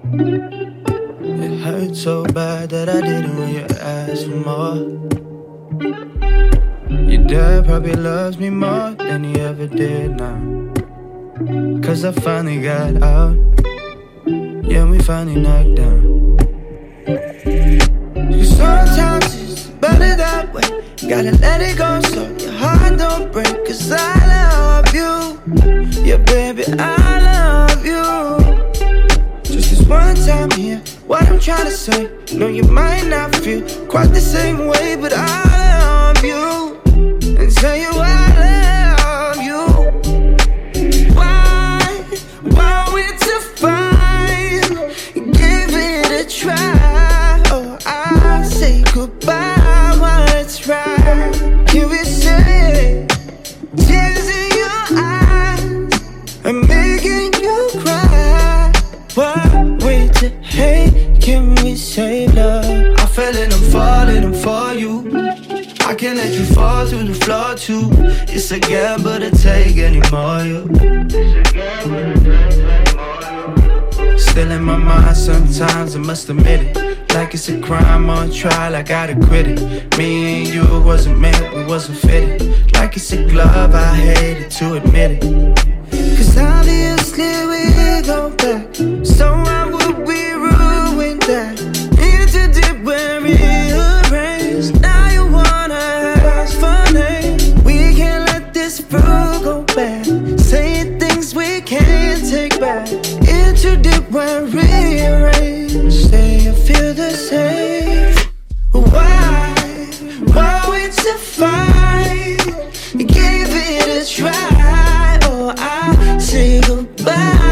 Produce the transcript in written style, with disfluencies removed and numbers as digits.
It hurt so bad that I didn't when you asked for more. Your dad probably loves me more than he ever did now. Cause I finally got out. Yeah, we finally knocked down. Cause sometimes it's better that way. Gotta let it go so your heart don't break. Cause I love you. Yeah, baby, I love you. Just this one time here, what I'm trying to say. No, you might not feel quite the same way, but I love you. And tell you I love you. Why we're to fight? Give it a try. Oh, I say goodbye while it's right. Can we say tears in your eyes? I'm making you cry. Why we to hate? Can we save love? I fell and I'm falling for you. I can't let you fall through the floor too. It's a gamble to take anymore, you. Still in my mind sometimes, I must admit it. Like it's a crime on trial, I gotta quit it. Me and you wasn't meant, we wasn't fitted. Like it's a glove, I hated to admit it. Cause obviously we go back. So why would we ruin that? Into deep when rearranged. Now you wanna ask for names. We can't let this fruit go bad. Saying things we can't take back. Into deep when rearranged. Say you feel the same. Why we to fight? Gave it a try. Oh, I say goodbye.